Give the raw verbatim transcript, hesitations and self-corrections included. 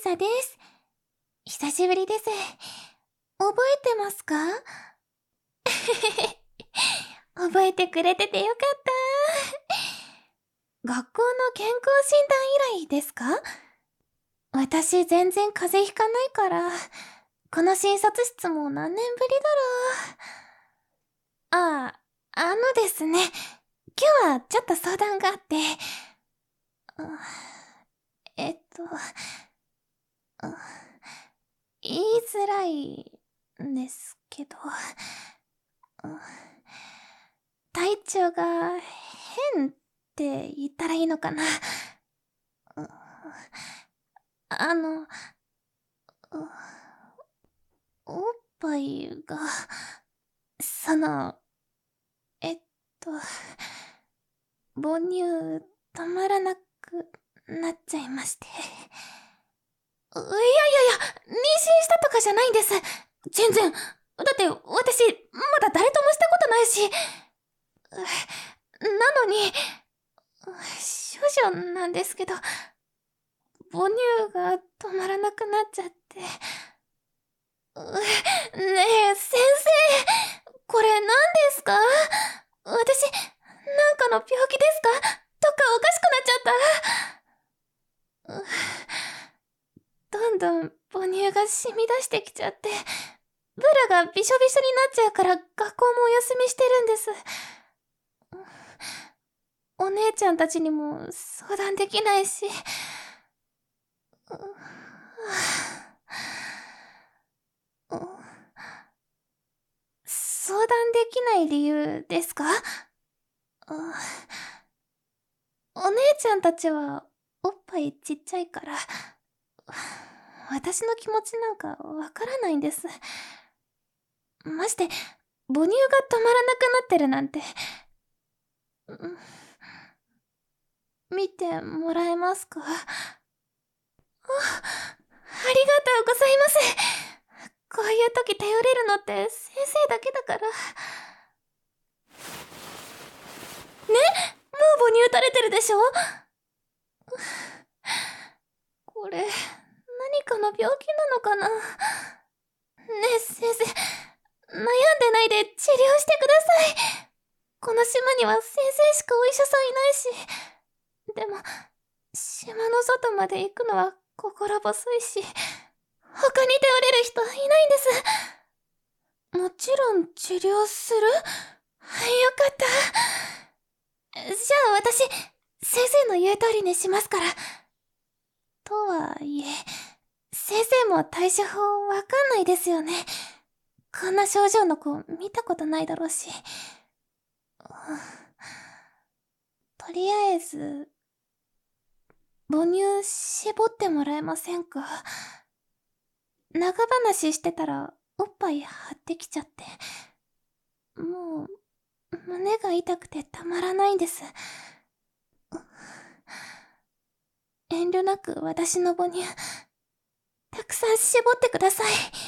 さです。久しぶりです。覚えてますか？覚えてくれててよかった。学校の健康診断以来ですか？私全然風邪ひかないから、この診察室も何年ぶりだろう。ああ、あのですね、今日はちょっと相談があって、うえっと、う言いづらいんですけど、う体調が変って言ったらいいのかな。うあの、うおっぱいが、その、えっと、母乳止まらなくなっちゃいまして。いやいやいや、妊娠したとかじゃないんです。全然。だって私、まだ誰ともしたことないし。なのに、少女なんですけど、母乳が止まらなくなっちゃって。ねえ、先生、これ何ですか？私、なんかの病気ですか？どっかおかしくなっちゃった。どんどん母乳が染み出してきちゃって、ブラがびしょびしょになっちゃうから学校もお休みしてるんです。お姉ちゃんたちにも相談できないし。相談できない理由ですか？お姉ちゃんたちはおっぱいちっちゃいから、私の気持ちなんかわからないんです。まして、母乳が止まらなくなってるなんて。見てもらえますか？あ、ありがとうございます。こういう時頼れるのって先生だけだから。ね、もう母乳垂れてるでしょ？これ、何かの病気なのかな？ねえ先生、悩んでないで治療してください。この島には先生しかお医者さんいないし。でも、島の外まで行くのは心細いし、他に頼れる人いないんです。もちろん治療する？よかった。じゃあ私、先生の言う通りにしますから。とはいえ、先生も対処法わかんないですよね。こんな症状の子見たことないだろうし。とりあえず、母乳絞ってもらえませんか？長話してたらおっぱい張ってきちゃって。もう、胸が痛くてたまらないんです。遠慮なく私の母乳、たくさん絞ってください。